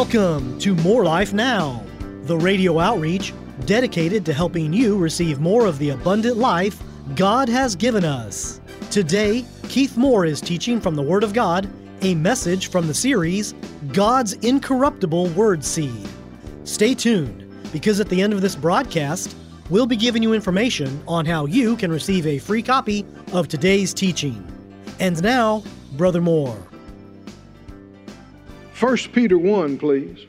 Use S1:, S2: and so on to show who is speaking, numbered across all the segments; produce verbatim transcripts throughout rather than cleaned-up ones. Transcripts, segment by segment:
S1: Welcome to More Life Now, the radio outreach dedicated to helping you receive more of the abundant life God has given us. Today, Keith Moore is teaching from the Word of God, a message from the series, God's Incorruptible Word Seed. Stay tuned, because at the end of this broadcast, we'll be giving you information on how you can receive a free copy of today's teaching. And now, Brother Moore.
S2: First Peter one, please.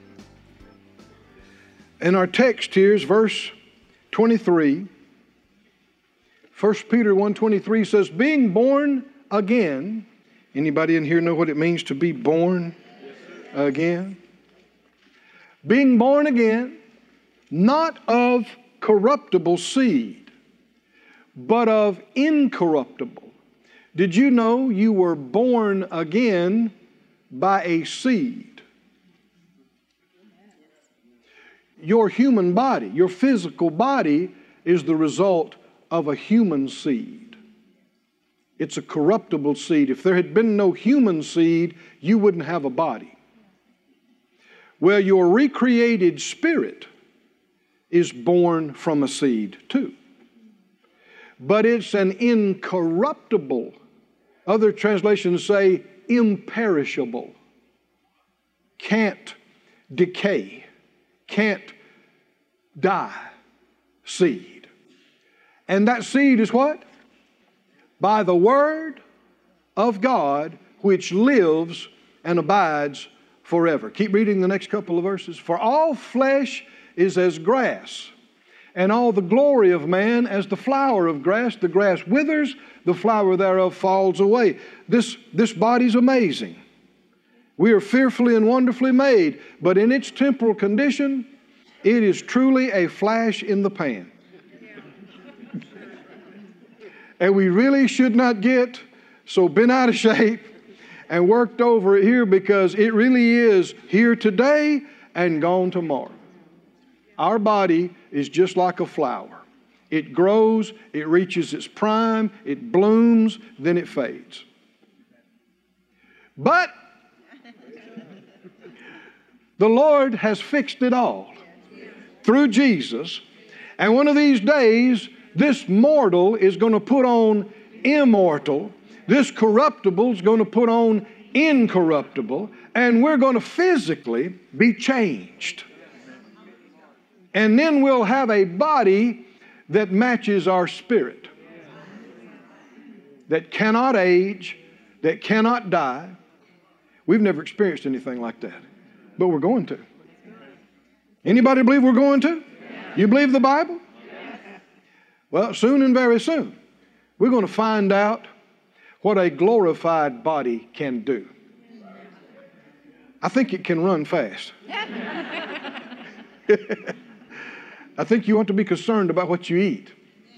S2: And our text here is verse twenty-three. First Peter one twenty-three says, being born again. Anybody in here know what it means to be born again? Being born again, not of corruptible seed, but of incorruptible. Did you know you were born again by a seed? Your human body, your physical body, is the result of a human seed. It's a corruptible seed. If there had been no human seed, you wouldn't have a body. Well, your recreated spirit is born from a seed too. But it's an incorruptible. Other translations say imperishable. Can't decay. Can't die seed. And that seed is what? By the word of God, which lives and abides forever. Keep reading the next couple of verses. For all flesh is as grass, and all the glory of man as the flower of grass. The grass withers, the flower thereof falls away. This, this body's amazing. We are fearfully and wonderfully made, but in its temporal condition, it is truly a flash in the pan. And we really should not get so bent out of shape and worked over it here, because it really is here today and gone tomorrow. Our body is just like a flower. It grows, it reaches its prime, it blooms, then it fades. But the Lord has fixed it all through Jesus. And one of these days, this mortal is going to put on immortal. This corruptible is going to put on incorruptible. And we're going to physically be changed. And then we'll have a body that matches our spirit, that cannot age, that cannot die. We've never experienced anything like that, but we're going to. Anybody believe we're going to? You believe the Bible? Well, soon and very soon, we're going to find out what a glorified body can do. I think it can run fast. I think you want to be concerned about what you eat.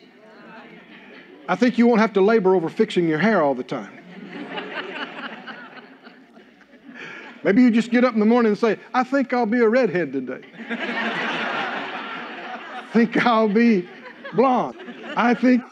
S2: I think you won't have to labor over fixing your hair all the time. Maybe you just get up in the morning and say, I think I'll be a redhead today. I think I'll be blonde. I think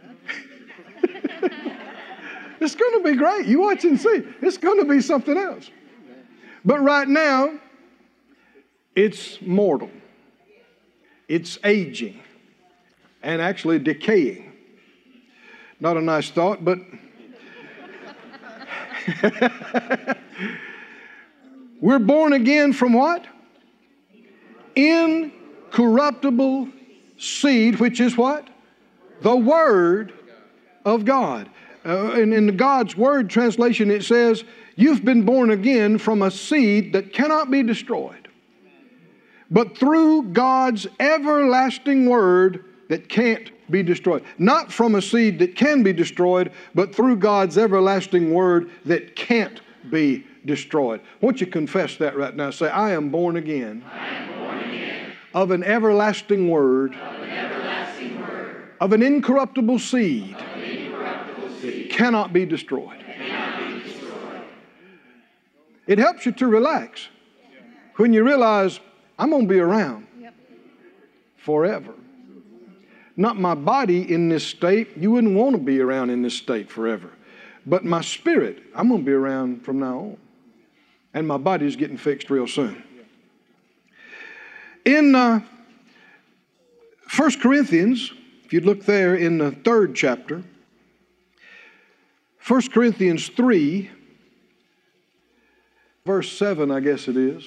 S2: it's going to be great. You watch and see. It's going to be something else. But right now, it's mortal. It's aging and actually decaying. Not a nice thought, but we're born again from what? Incorruptible seed, which is what? The Word of God. Uh, and in the God's Word translation, it says, you've been born again from a seed that cannot be destroyed, but through God's everlasting Word that can't be destroyed. Not from a seed that can be destroyed, but through God's everlasting Word that can't be destroyed. Won't you confess that right now? Say, I am born again,
S3: I am born again
S2: of an everlasting Word,
S3: of an everlasting Word,
S2: of an incorruptible seed,
S3: of an incorruptible seed,
S2: cannot be destroyed.
S3: cannot be destroyed.
S2: It helps you to relax when you realize, I'm going to be around forever. Not my body in this state. You wouldn't want to be around in this state forever. But my spirit, I'm going to be around from now on. And my body's getting fixed real soon. In uh, First Corinthians, if you'd look there in the third chapter, First Corinthians three, verse seven, I guess it is.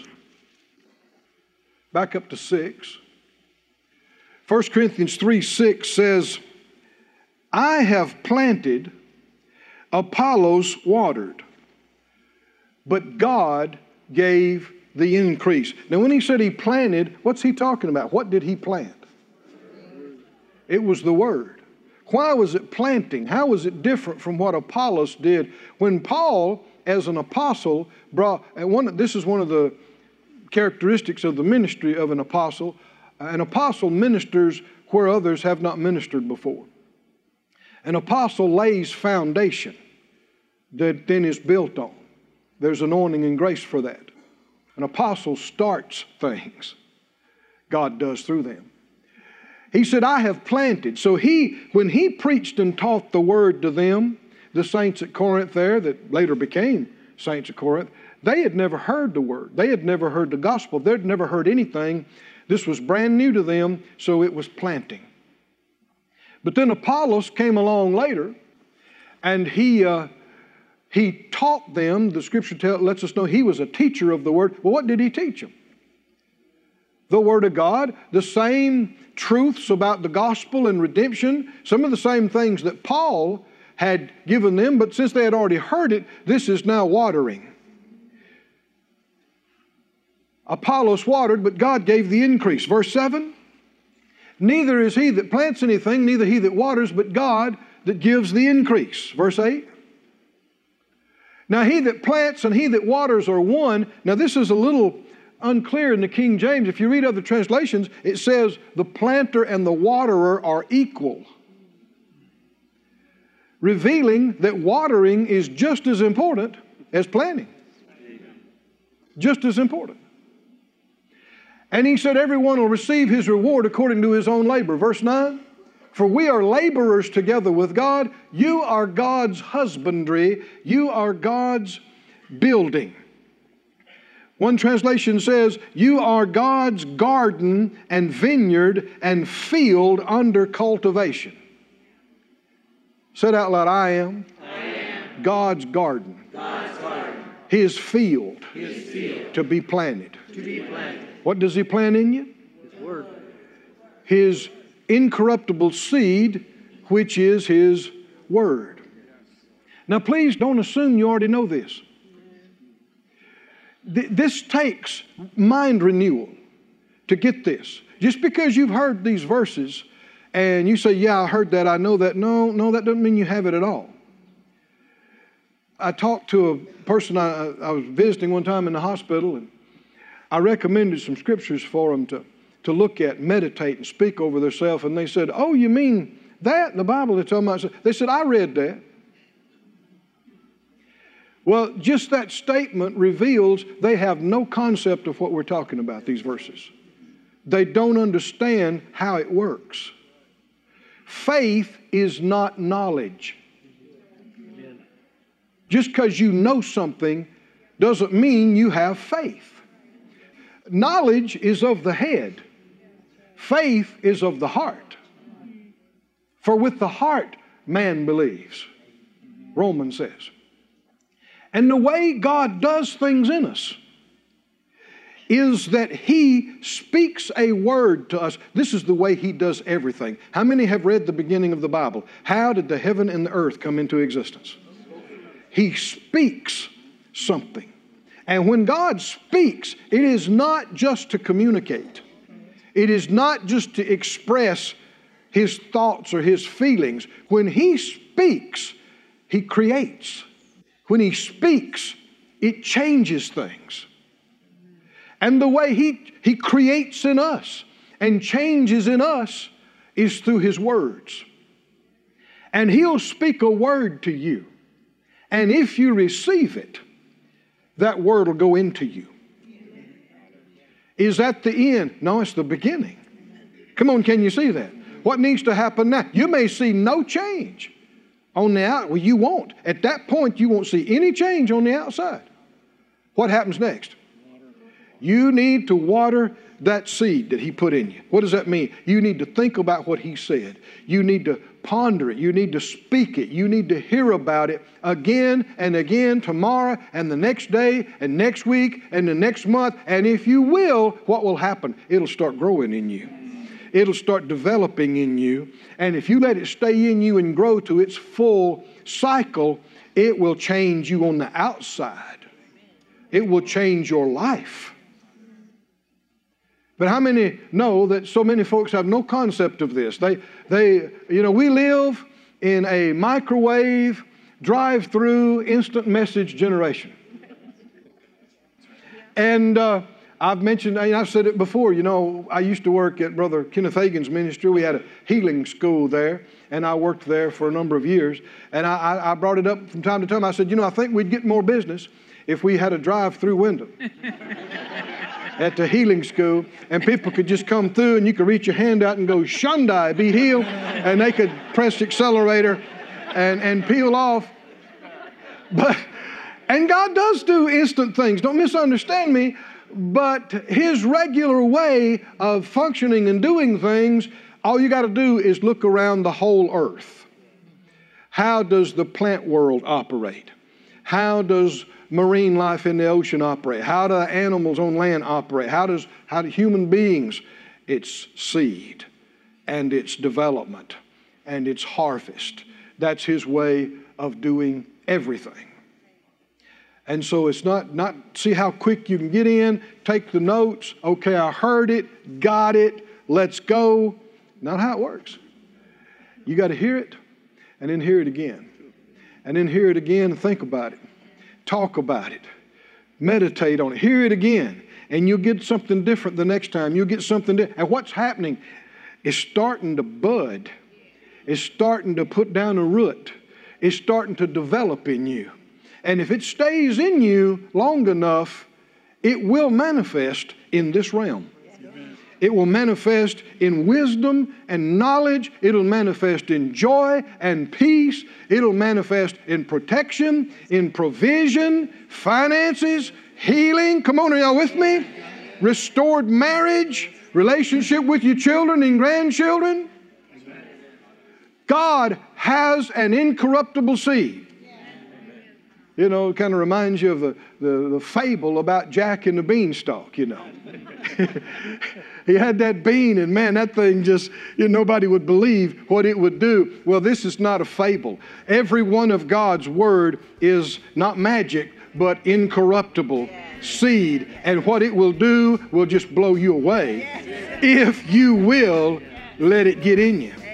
S2: Back up to six. First Corinthians three, six says, I have planted, Apollos watered, but God gave the increase. Now when he said he planted, what's he talking about? What did he plant? It was the Word. Why was it planting? How was it different from what Apollos did? When Paul, as an apostle, brought, and one, this is one of the characteristics of the ministry of an apostle. An apostle ministers where others have not ministered before. An apostle lays foundation that then is built on. There's anointing and grace for that. An apostle starts things. God does through them. He said, I have planted. So he, when he preached and taught the word to them, the saints at Corinth there that later became saints at Corinth, they had never heard the word. They had never heard the gospel. They'd never heard anything. This was brand new to them, so it was planting. But then Apollos came along later, and he uh, he taught them. The Scripture tell, lets us know he was a teacher of the word. Well, what did he teach them? The Word of God, the same truths about the gospel and redemption, some of the same things that Paul had given them, but since they had already heard it, this is now watering. Apollos watered, but God gave the increase. Verse seven, neither is he that plants anything, neither he that waters, but God that gives the increase. Verse eight, now he that plants and he that waters are one. Now this is a little unclear in the King James. If you read other translations, it says the planter and the waterer are equal, revealing that watering is just as important as planting. Just as important. And he said, everyone will receive his reward according to his own labor. Verse nine, for we are laborers together with God. You are God's husbandry. You are God's building. One translation says, you are God's garden and vineyard and field under cultivation. Said out loud, I am,
S3: I am
S2: God's garden,
S3: God's garden,
S2: His field,
S3: His field,
S2: to be planted.
S3: to be planted.
S2: What does He plant in you?
S3: His word.
S2: His incorruptible seed, which is His Word. Now please don't assume you already know this. Th- this takes mind renewal to get this. Just because you've heard these verses and you say, yeah, I heard that, I know that. No, no, that doesn't mean you have it at all. I talked to a person I, I was visiting one time in the hospital, and I recommended some scriptures for them to, to look at, meditate, and speak over themselves. And they said, oh, you mean that? The Bible is talking about. They said, I read that. Well, just that statement reveals they have no concept of what we're talking about, these verses. They don't understand how it works. Faith is not knowledge. Amen. Just because you know something doesn't mean you have faith. Knowledge is of the head. Faith is of the heart. For with the heart man believes, Romans says. And the way God does things in us is that He speaks a word to us. This is the way He does everything. How many have read the beginning of the Bible? How did the heaven and the earth come into existence? He speaks something. And when God speaks, it is not just to communicate. It is not just to express His thoughts or His feelings. When He speaks, He creates. When He speaks, it changes things. And the way He, he creates in us and changes in us is through His words. And He'll speak a word to you. And if you receive it, that word will go into you. Is that the end? No, it's the beginning. Come on, can you see that? What needs to happen now? You may see no change on the out. Well, you won't. At that point, you won't see any change on the outside. What happens next? You need to water that seed that he put in you. What does that mean? You need to think about what he said. You need to ponder it. You need to speak it. You need to hear about it again and again tomorrow and the next day and next week and the next month. And if you will, what will happen? It'll start growing in you. It'll start developing in you. And if you let it stay in you and grow to its full cycle, it will change you on the outside. It will change your life. But how many know that so many folks have no concept of this? They, they, you know, we live in a microwave, drive-through, instant message generation. And uh, I've mentioned, and I've said it before, you know, I used to work at Brother Kenneth Hagin's ministry. We had a healing school there, and I worked there for a number of years. And I, I brought it up from time to time. I said, you know, I think we'd get more business if we had a drive-through window at the healing school, and people could just come through and you could reach your hand out and go, Shundai, be healed, and they could press the accelerator and, and peel off. But, and God does do instant things, don't misunderstand me, but his regular way of functioning and doing things, all you got to do is look around the whole earth. How does the plant world operate? How does marine life in the ocean operate? How do animals on land operate? How does how do human beings? It's seed and it's development and it's harvest. That's his way of doing everything. And so it's not, not see how quick you can get in, take the notes, okay, I heard it, got it, let's go. Not how it works. You got to hear it and then hear it again. And then hear it again and think about it. Talk about it. Meditate on it. Hear it again. And you'll get something different the next time. You'll get something different. And what's happening is starting to bud. It's starting to put down a root. It's starting to develop in you. And if it stays in you long enough, it will manifest in this realm. It will manifest in wisdom and knowledge. It'll manifest in joy and peace. It'll manifest in protection, in provision, finances, healing. Come on, are y'all with me? Restored marriage, relationship with your children and grandchildren. God has an incorruptible seed. You know, it kind of reminds you of the, the, the fable about Jack and the beanstalk, you know. He had that bean, and man, that thing just, you know, nobody would believe what it would do. Well, this is not a fable. Every one of God's word is not magic, but incorruptible seed. And what it will do will just blow you away if you will let it get in you.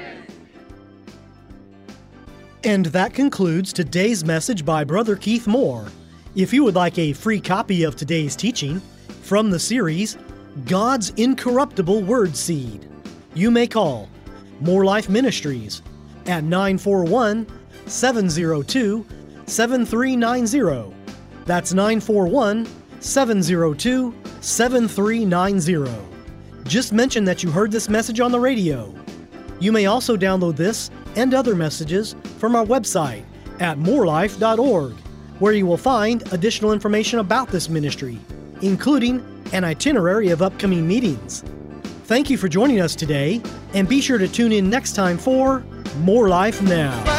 S1: And that concludes today's message by Brother Keith Moore. If you would like a free copy of today's teaching from the series, God's Incorruptible Word Seed, you may call More Life Ministries at nine four one, seven zero two, seven three nine zero. That's nine four one, seven zero two, seven three nine zero. Just mention that you heard this message on the radio. You may also download this and other messages from our website at more life dot org, where you will find additional information about this ministry, including an itinerary of upcoming meetings. Thank you for joining us today, and be sure to tune in next time for More Life Now.